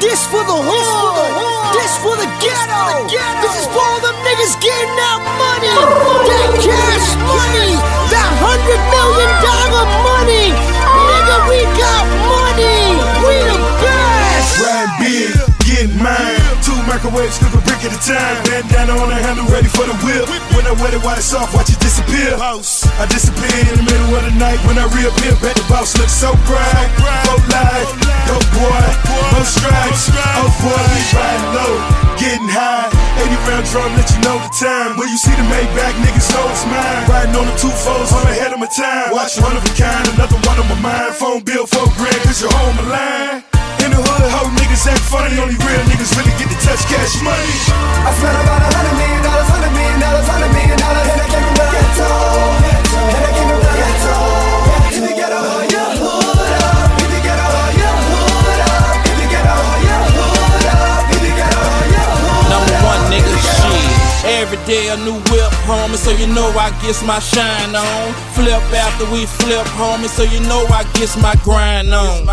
This for the hood, this for the ghetto. This is for all them niggas getting that money, that cash money, that $100 million money. Nigga, we got money, we the best. Riding big, getting mine. 2 microwaves, cook a brick at a time. Bandana on the handle, ready for the whip. When I wet it while it's soft, watch it disappear. I disappear in the middle of the night. When I reappear, bet the boss looks so bright. Go live, go boy, no stripes. Oh boy, we riding low, getting high. 80 round drum, let you know the time. When you see the Maybach, niggas know it's mine. Riding on the 2-4s, I'm ahead of my time. Watch one of a kind, another one on my mind. Phone bill $4 grand, cause you're on my line. In the hood, hoe niggas act funny. Only real niggas really get to touch cash money. I spent about $100 million, $100 million, $100 million, and I came from the ghetto. And I came from the ghetto. If you get all your hood up, if you get all your hood up, if you get all your hood up, if you get all your hood up. Number 1 nigga, shit. Every day a new whip, homie, so you know I gets my shine on. Flip after we flip, homie, so you know I gets my grind on.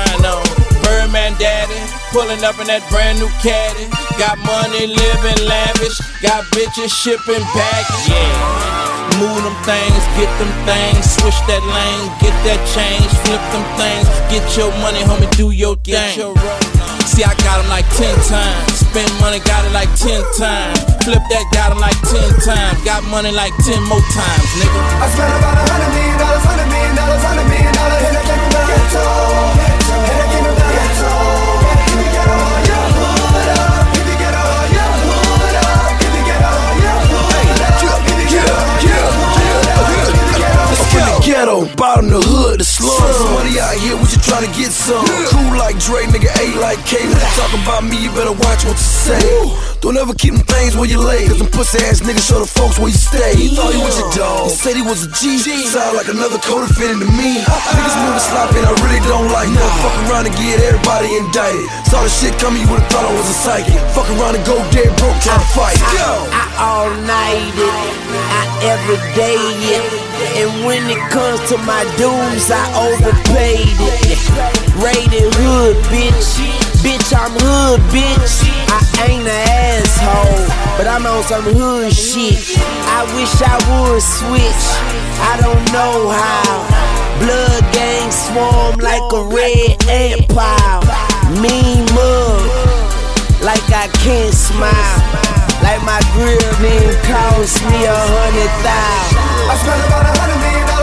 Birdman daddy, pulling up in that brand new caddy. Got money, living lavish, got bitches shipping packages. Yeah, move them things, get them things, switch that lane, get that change, flip them things, get your money, homie, do your thing. See, I got them like 10 times, spend money, got it like 10 times, flip that, got them like 10 times, got money like 10 more times, nigga. I spent about $100 million, $100 million, $100 million, and I came from the ghetto. And I came from the ghetto. If you get all your hood up, if you get all your hood up, if you get all your hood up, if you get all your hood up, if you get all your hood up. From the ghetto, bottom the hood, the slums. Somebody out here, we just trying to get some. Cool like Dre, nigga, A like K. When you talking about me, you better watch what you say. Don't ever keep them things where you lay, cause them pussy ass niggas show the folks where you stay. He thought he was your dog, he said he was a G. Sound like another code fitting to me. Niggas moving sloppy and I really don't like that. Fuck around and get everybody indicted. Saw the shit coming, you would've thought I was a psychic. Fuck around and go dead broke trying to fight. I all night it, I every day it. And when it comes to my dues, I overpaid it. Rated hood, bitch. Bitch, I'm hood, bitch. I ain't an asshole, but I'm on some hood shit. I wish I would switch, I don't know how. Blood gang swarm like a red ant pile. Mean mug, like I can't smile. Like my grill didn't cost me $100,000. I spent about $100 million.